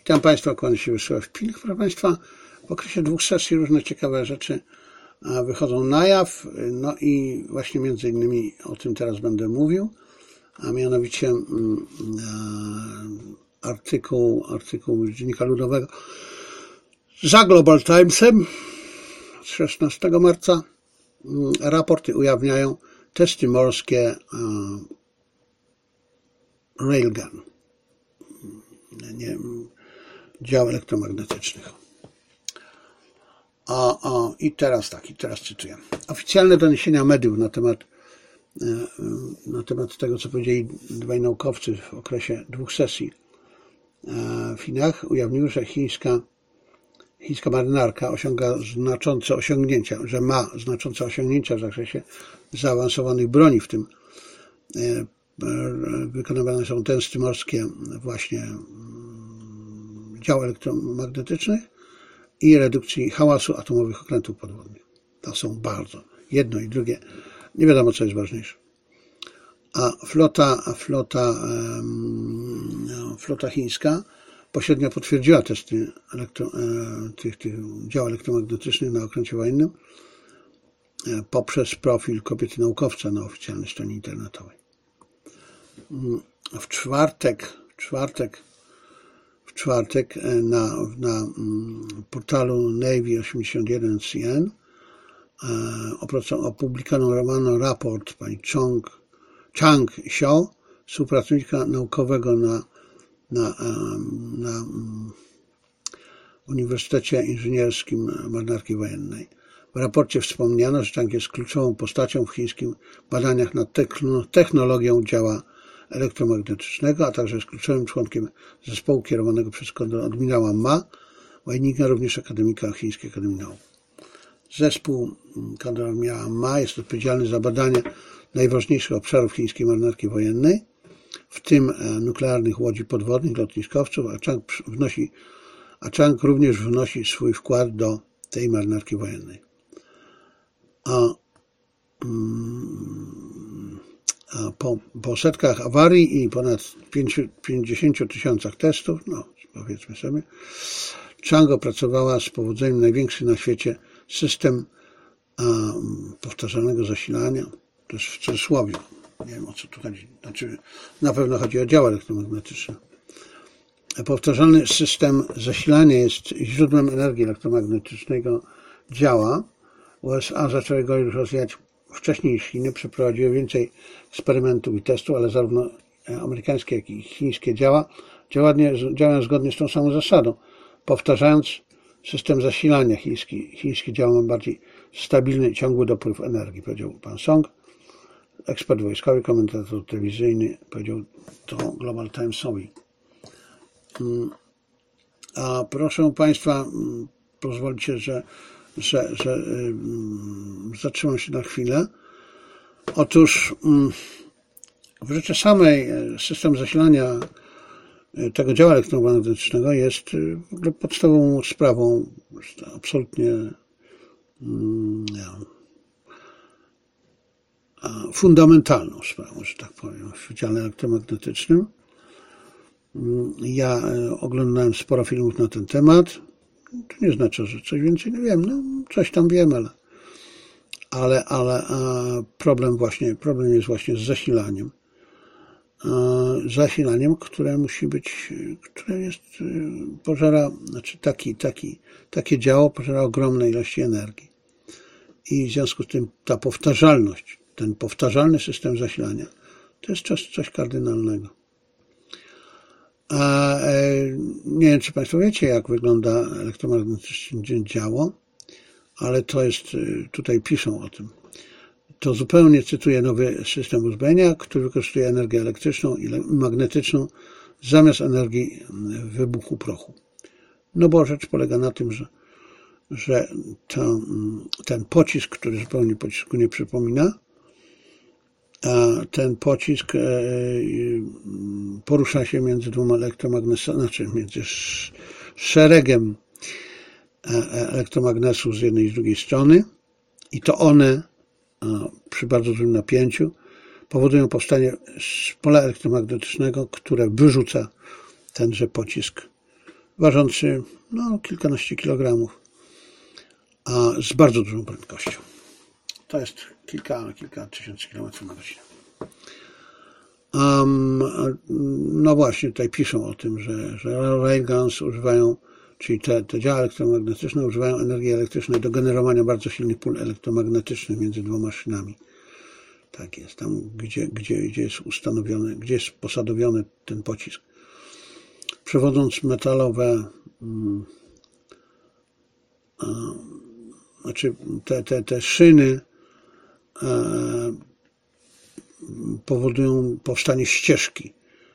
Witam Państwa, kłaniam się Wiesław Pilch. Proszę Państwa, w okresie 2 sesji różne ciekawe rzeczy wychodzą na jaw, no i właśnie między innymi o tym teraz będę mówił, a mianowicie artykuł z Dziennika Ludowego za Global Timesem z 16 marca. Raporty ujawniają testy morskie Railgun, dział elektromagnetycznych. I teraz cytuję. Oficjalne doniesienia mediów na temat tego, co powiedzieli dwaj naukowcy w okresie 2 sesji w Chinach, ujawniły, że chińska marynarka ma znaczące osiągnięcia w zakresie zaawansowanych broni, w tym wykonywane są testy morskie właśnie dział elektromagnetycznych i redukcji hałasu atomowych okrętów podwodnych. To są bardzo. Jedno i drugie. Nie wiadomo, co jest ważniejsze. A flota chińska pośrednio potwierdziła testy tych dział elektromagnetycznych na okręcie wojennym poprzez profil kobiety naukowca na oficjalnej stronie internetowej. W czwartek na portalu Navy81.cn opublikowano raport pani Chang Xiao, współpracownika naukowego na Uniwersytecie Inżynierskim Marynarki Wojennej. W raporcie wspomniano, że Chang jest kluczową postacią w chińskich badaniach nad technologią działa elektromagnetycznego, a także jest kluczowym członkiem zespołu kierowanego przez admirała Ma, Wajninga, również akademika Chińskiej Akademii Nauk. Zespół admirała Ma jest odpowiedzialny za badanie najważniejszych obszarów chińskiej marynarki wojennej, w tym nuklearnych łodzi podwodnych, lotniskowców, a Chang również wnosi swój wkład do tej marynarki wojennej. Po setkach awarii i ponad 50 000 testów, powiedzmy sobie, Chang opracowała z powodzeniem największy na świecie system powtarzalnego zasilania. To jest w cudzysłowie. Nie wiem, o co tu chodzi. Znaczy, na pewno chodzi o dział elektromagnetyczny. Powtarzalny system zasilania jest źródłem energii elektromagnetycznego działa. USA zaczęły go już rozwijać wcześniej niż Chiny, przeprowadziły więcej eksperymentów i testów, ale zarówno amerykańskie, jak i chińskie działają zgodnie z tą samą zasadą. Powtarzając system zasilania, chiński dział ma bardziej stabilny i ciągły dopływ energii, powiedział pan Song. Ekspert wojskowy, komentator telewizyjny, powiedział to Global Timesowi. A proszę Państwa, pozwólcie, że zatrzymam się na chwilę. Otóż w rzeczy samej system zasilania tego działa elektromagnetycznego jest w ogóle podstawową sprawą, absolutnie fundamentalną sprawą, że tak powiem, w dziale elektromagnetycznym. Ja oglądałem sporo filmów na ten temat. To nie znaczy, że coś więcej nie wiem. Coś tam wiem, ale problem jest właśnie z zasilaniem. Zasilaniem, które takie działo pożera ogromne ilości energii. I w związku z tym ta powtarzalność, ten powtarzalny system zasilania, to jest coś kardynalnego. Nie wiem, czy Państwo wiecie, jak wygląda elektromagnetyczne działo, ale to jest, tutaj piszą o tym. To zupełnie, cytuję, nowy system uzbrojenia, który wykorzystuje energię elektryczną i magnetyczną zamiast energii wybuchu prochu. No bo rzecz polega na tym, że ten pocisk, który zupełnie pocisku nie przypomina, ten pocisk porusza się między dwoma między szeregiem elektromagnesów z jednej i z drugiej strony i to one przy bardzo dużym napięciu powodują powstanie pola elektromagnetycznego, które wyrzuca tenże pocisk ważący kilkanaście kilogramów, a z bardzo dużą prędkością. To jest kilka tysięcy kilometrów na godzinę. No właśnie, tutaj piszą o tym, że railguns używają, czyli te działa elektromagnetyczne używają energii elektrycznej do generowania bardzo silnych pól elektromagnetycznych między dwoma szynami. Tak jest, tam gdzie jest ustanowiony, gdzie jest posadowiony ten pocisk. Przewodząc metalowe, znaczy te szyny powodują powstanie ścieżki.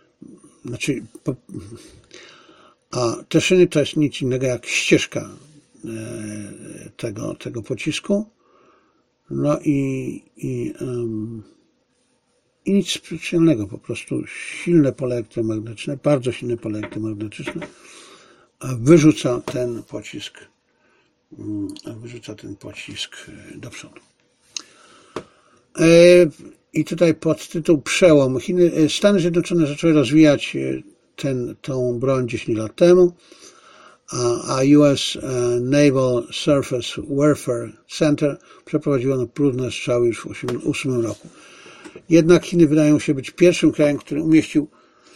A te szyny to jest nic innego jak ścieżka tego pocisku. No i nic specjalnego, po prostu silne pole elektromagnetyczne, bardzo silne pole elektromagnetyczne wyrzuca ten pocisk do przodu. I tutaj podtytuł Przełom. Stany Zjednoczone zaczęły rozwijać tą broń 10 lat temu, a US Naval Surface Warfare Center przeprowadziło próbne strzały już w 1988 roku. Jednak Chiny wydają się być pierwszym krajem, który umieścił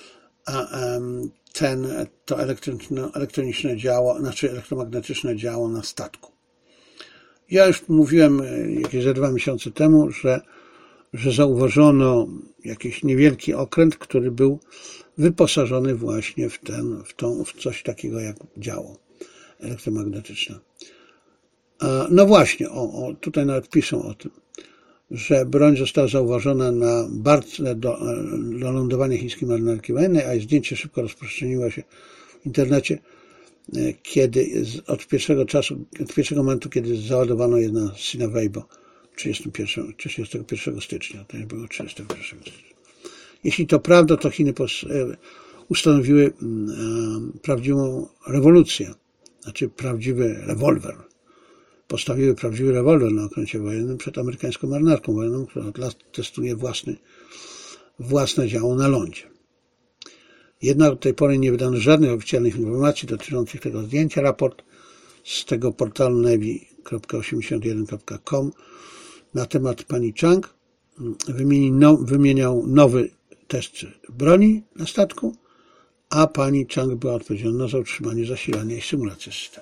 to elektroniczne działo, znaczy elektromagnetyczne działo na statku. Ja już mówiłem jakieś 2 miesiące temu, że zauważono jakiś niewielki okręt, który był wyposażony właśnie w coś takiego jak działo elektromagnetyczne. No właśnie, tutaj nawet piszą o tym, że broń została zauważona na barce do lądowania chińskiej marynarki wojennej, a jej zdjęcie szybko rozprzestrzeniło się w internecie, kiedy od pierwszego momentu, kiedy załadowano jedna Sina Weibo 31 stycznia, to nie było 31 stycznia. Jeśli to prawda, to Chiny ustanowiły prawdziwą rewolucję, znaczy prawdziwy rewolwer. Postawiły prawdziwy rewolwer na okręcie wojennym przed amerykańską marynarką wojenną, która od lat testuje własne działo na lądzie. Jednak do tej pory nie wydano żadnych oficjalnych informacji dotyczących tego zdjęcia. Raport z tego portalu navy.81.com na temat pani Chang wymieniał nowy test broni na statku, a pani Chang była odpowiedzialna za utrzymanie zasilania i symulację systemu.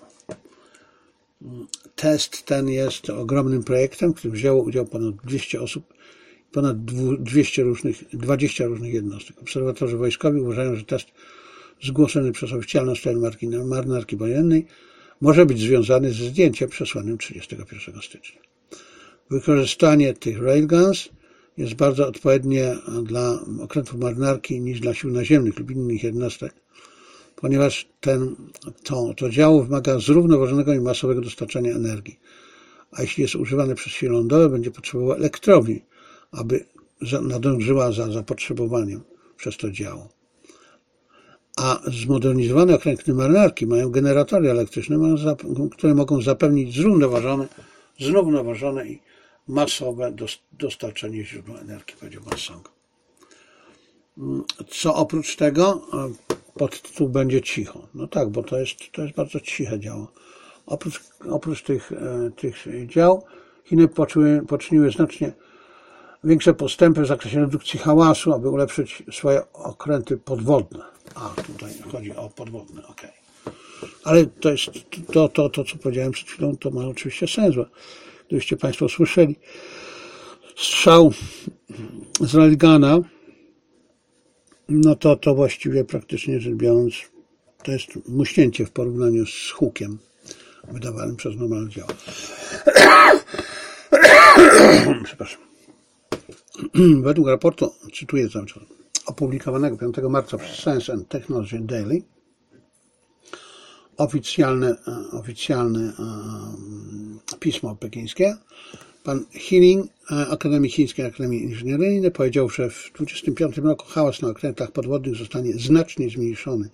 Test ten jest ogromnym projektem, w którym wzięło udział ponad 200 osób, ponad 20 różnych jednostek. Obserwatorzy wojskowi uważają, że test zgłoszony przez oficjalną stronę marynarki wojennej może być związany ze zdjęciem przesłanym 31 stycznia. Wykorzystanie tych railguns jest bardzo odpowiednie dla okrętów marynarki niż dla sił naziemnych lub innych jednostek, ponieważ to działo wymaga zrównoważonego i masowego dostarczania energii. A jeśli jest używane przez siły lądowe, będzie potrzebował elektrowni, aby nadążyła za zapotrzebowaniem przez to działo. A zmodernizowane okręty marynarki mają generatory elektryczne, które mogą zapewnić zrównoważone i masowe dostarczenie źródła energii, powiedział Song. Co oprócz tego? Podtytuł będzie cicho. No tak, bo to jest bardzo ciche działo. Oprócz tych dział Chiny poczyniły znacznie większe postępy w zakresie redukcji hałasu, aby ulepszyć swoje okręty podwodne. A, tutaj chodzi o podwodne, okej. Ale to jest to, co powiedziałem przed chwilą, to ma oczywiście sens, bo gdybyście Państwo słyszeli strzał z railguna, no to właściwie praktycznie rzecz biorąc to jest muśnięcie w porównaniu z hukiem wydawanym przez normalne działo. Przepraszam. Według raportu, cytuję cały czas, opublikowanego 5 marca przez Science and Technology Daily, oficjalne pismo pekińskie, pan Hiling, Akademii Chińskiej Akademii Inżynieryjnej, powiedział, że w 2025 roku hałas na okrętach podwodnych zostanie znacznie zmniejszony,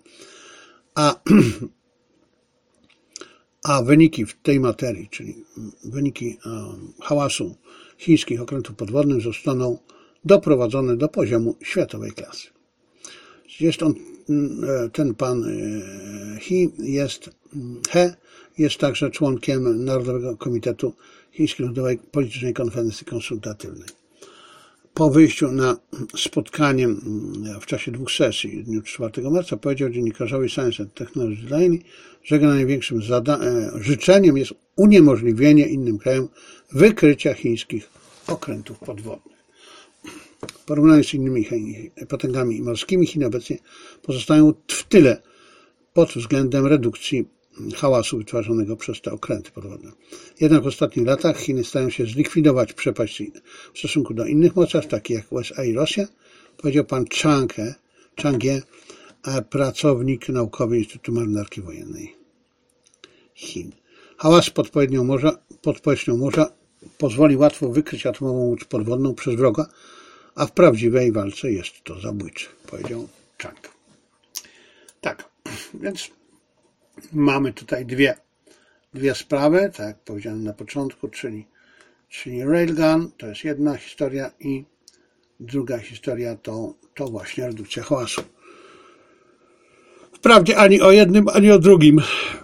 a wyniki w tej materii, czyli wyniki hałasu chińskich okrętów podwodnych zostaną doprowadzone do poziomu światowej klasy. Jest ten pan He jest także członkiem Narodowego Komitetu Chińskiej Ludowej Politycznej Konferencji Konsultatywnej. Po wyjściu na spotkanie w czasie 2 sesji w dniu 4 marca powiedział dziennikarzowi Science and Technology Daily, że jego największym życzeniem jest uniemożliwienie innym krajom wykrycia chińskich okrętów podwodnych. W porównaniu z innymi potęgami morskimi Chiny obecnie pozostają w tyle pod względem redukcji hałasu wytwarzanego przez te okręty podwodne. Jednak w ostatnich latach Chiny starają się zlikwidować przepaść w stosunku do innych mocarstw, takich jak USA i Rosja, powiedział pan Chang Ye, pracownik naukowy Instytutu Marynarki Wojennej Chin. Hałas pod powierzchnią morza pozwoli łatwo wykryć atomową łódź podwodną przez wroga, a w prawdziwej walce jest to zabójcze, powiedział Chang. Tak, więc mamy tutaj dwie sprawy, tak jak powiedziałem na początku, czyli Railgun, to jest jedna historia i druga historia to właśnie redukcja hałasu. Wprawdzie ani o jednym, ani o drugim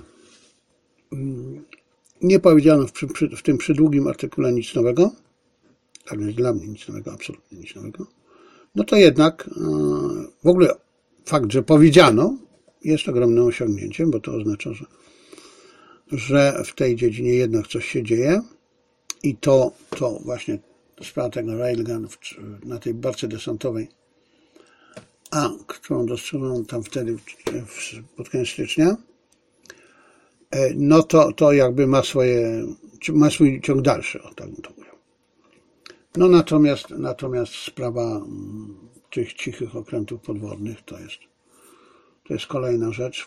nie powiedziano w tym przydługim artykule nic nowego, tak więc dla mnie nic nowego, absolutnie nic nowego. No to jednak w ogóle fakt, że powiedziano, jest ogromnym osiągnięciem, bo to oznacza, że w tej dziedzinie jednak coś się dzieje i to właśnie sprawa tego Railgun na tej barce desantowej, którą dostrzeżono tam wtedy pod koniec stycznia, no to jakby ma swój ciąg dalszy, o tak bym to mówił. No natomiast sprawa tych cichych okrętów podwodnych to jest kolejna rzecz.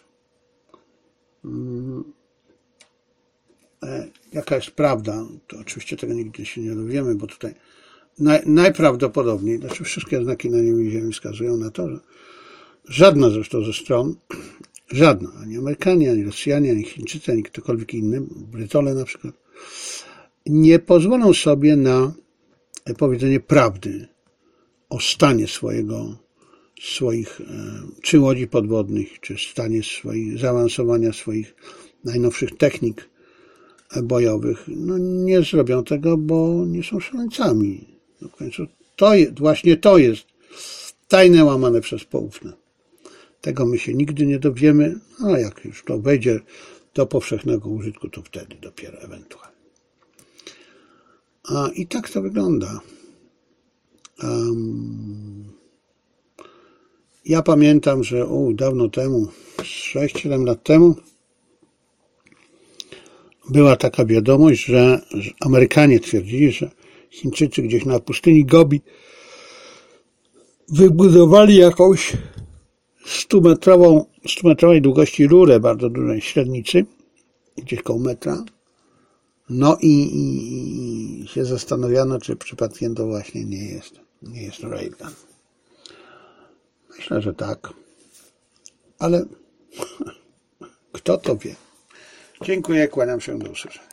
Jaka jest prawda? To oczywiście tego nigdy się nie dowiemy, bo tutaj najprawdopodobniej, znaczy wszystkie znaki na niebie ziemi wskazują na to, że żadna zresztą ze stron, ani Amerykanie, ani Rosjanie, ani Chińczycy, ani ktokolwiek inny, Brytole na przykład, nie pozwolą sobie na powiedzenie prawdy o stanie swoich czy łodzi podwodnych, czy stanie zaawansowania swoich najnowszych technik bojowych. No nie zrobią tego, bo nie są szaleńcami. No w końcu właśnie to jest tajne łamane przez poufne. Tego my się nigdy nie dowiemy, a jak już to wejdzie do powszechnego użytku, to wtedy dopiero ewentualnie. I tak to wygląda. Ja pamiętam, że dawno temu, 6-7 lat temu, była taka wiadomość, że Amerykanie twierdzili, że Chińczycy gdzieś na pustyni Gobi wybudowali jakąś 100-metrowej długości rurę, bardzo dużej średnicy, gdzieś koło metra. No i się zastanawiano, czy przypadkiem to właśnie nie jest Railgun. Myślę, że tak. Ale kto to wie? Dziękuję, kłaniam się, do usłyszenia.